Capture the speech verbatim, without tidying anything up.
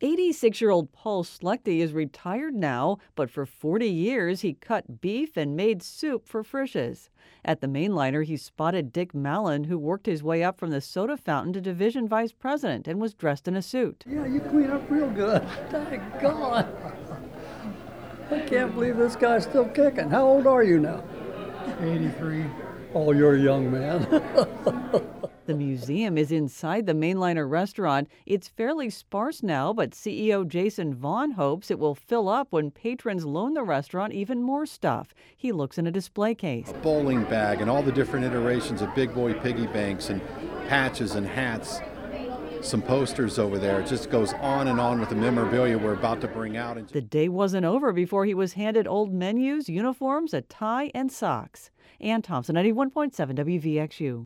eighty-six-year-old Paul Schlechte is retired now, but for forty years he cut beef and made soup for Frisch's. At the Mainliner, he spotted Dick Mallon, who worked his way up from the soda fountain to division vice president and was dressed in a suit. Yeah, you clean up real good. Daggone. I can't believe this guy's still kicking. How old are you now? eighty-three. Oh, you're a young man. The museum is inside the Mainliner restaurant. It's fairly sparse now, but C E O Jason Vaughn hopes it will fill up when patrons loan the restaurant even more stuff. He looks in a display case. A bowling bag and all the different iterations of Big Boy piggy banks and patches and hats. Some posters over there. It just goes on and on with the memorabilia we're about to bring out. The day wasn't over before he was handed old menus, uniforms, a tie, and socks. Ann Thompson, ninety-one point seven W V X U.